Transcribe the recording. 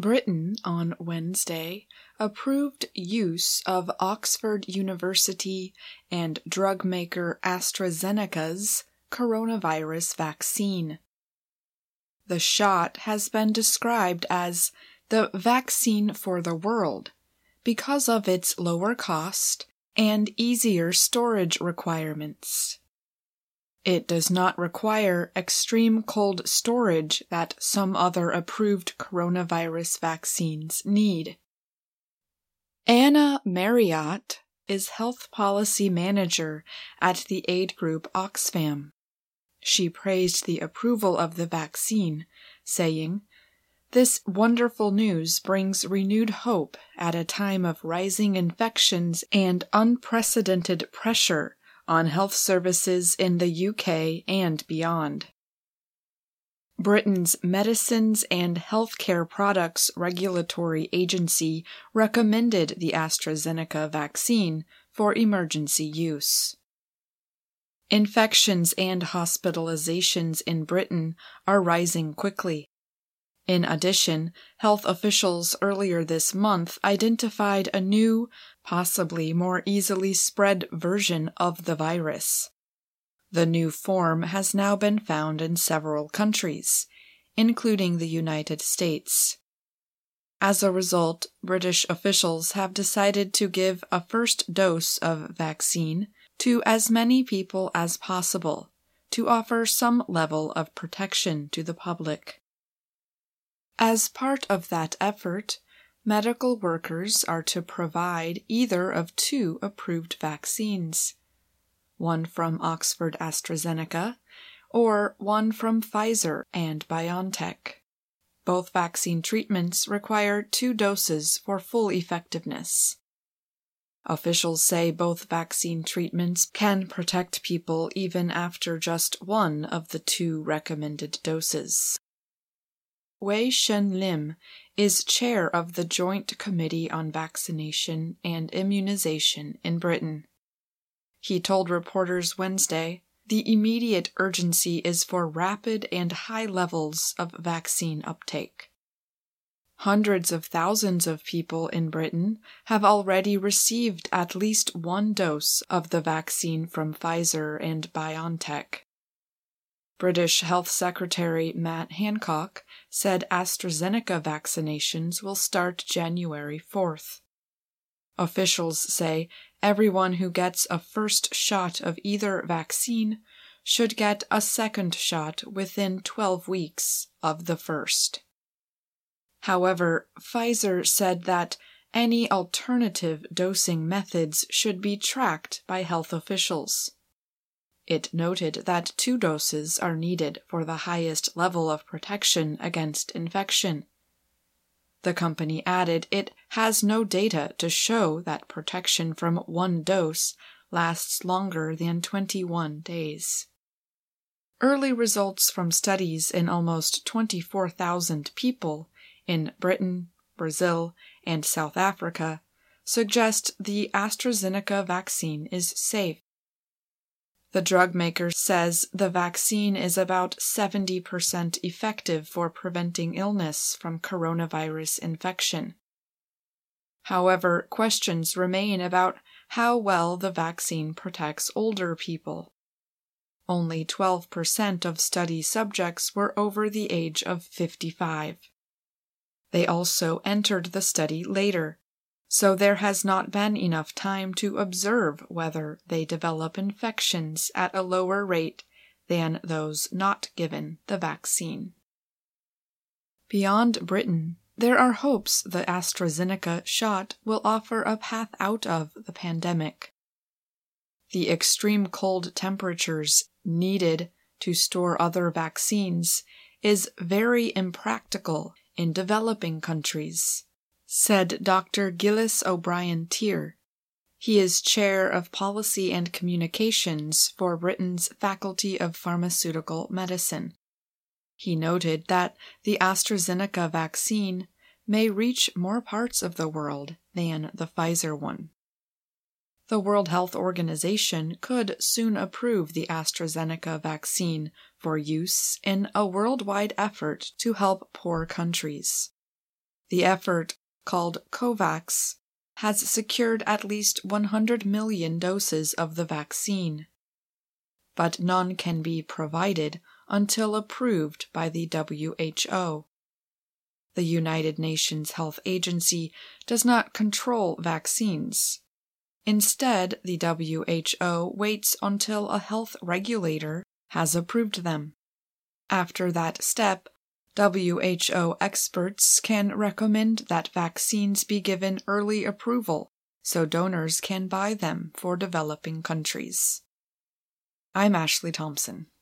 Britain on Wednesday approved use of Oxford University and drug maker AstraZeneca's coronavirus vaccine. The shot has been described as the vaccine for the world because of its lower cost and easier storage requirements. It does not require extreme cold storage that some other approved coronavirus vaccines need. Anna Marriott is Health Policy Manager at the aid group Oxfam. She praised the approval of the vaccine, saying, "This wonderful news brings renewed hope at a time of rising infections and unprecedented pressure on health services in the UK and beyond." Britain's Medicines and Healthcare Products Regulatory Agency recommended the AstraZeneca vaccine for emergency use. Infections and hospitalizations in Britain are rising quickly. In addition, health officials earlier this month identified a new, possibly more easily spread version of the virus. The new form has now been found in several countries, including the United States. As a result, British officials have decided to give a first dose of vaccine to as many people as possible to offer some level of protection to the public. As part of that effort, medical workers are to provide either of two approved vaccines, one from Oxford AstraZeneca or one from Pfizer and BioNTech. Both vaccine treatments require 2 doses for full effectiveness. Officials say both vaccine treatments can protect people even after just one of the 2 recommended doses. Wei Shen Lim is chair of the Joint Committee on Vaccination and Immunization in Britain. He told reporters Wednesday, "The immediate urgency is for rapid and high levels of vaccine uptake. Hundreds of thousands of people in Britain have already received at least one dose of the vaccine from Pfizer and BioNTech." British Health Secretary Matt Hancock said AstraZeneca vaccinations will start January 4th. Officials say everyone who gets a first shot of either vaccine should get a second shot within 12 weeks of the first. However, Pfizer said that any alternative dosing methods should be tracked by health officials. It noted that 2 doses are needed for the highest level of protection against infection. The company added it has no data to show that protection from one dose lasts longer than 21 days. Early results from studies in almost 24,000 people in Britain, Brazil, and South Africa suggest the AstraZeneca vaccine is safe. The drug maker says the vaccine is about 70% effective for preventing illness from coronavirus infection. However, questions remain about how well the vaccine protects older people. Only 12% of study subjects were over the age of 55. They also entered the study later, so there has not been enough time to observe whether they develop infections at a lower rate than those not given the vaccine. Beyond Britain, there are hopes the AstraZeneca shot will offer a path out of the pandemic. The extreme cold temperatures needed to store other vaccines is very impractical in developing countries, said Dr. Gillis O'Brien-Tear. He is Chair of Policy and Communications for Britain's Faculty of Pharmaceutical Medicine. He noted that the AstraZeneca vaccine may reach more parts of the world than the Pfizer one. The World Health Organization could soon approve the AstraZeneca vaccine for use in a worldwide effort to help poor countries. The effort, called COVAX, has secured at least 100 million doses of the vaccine, but none can be provided until approved by the WHO. The United Nations Health Agency does not control vaccines. Instead, the WHO waits until a health regulator has approved them. After that step, WHO experts can recommend that vaccines be given early approval so donors can buy them for developing countries. I'm Ashley Thompson.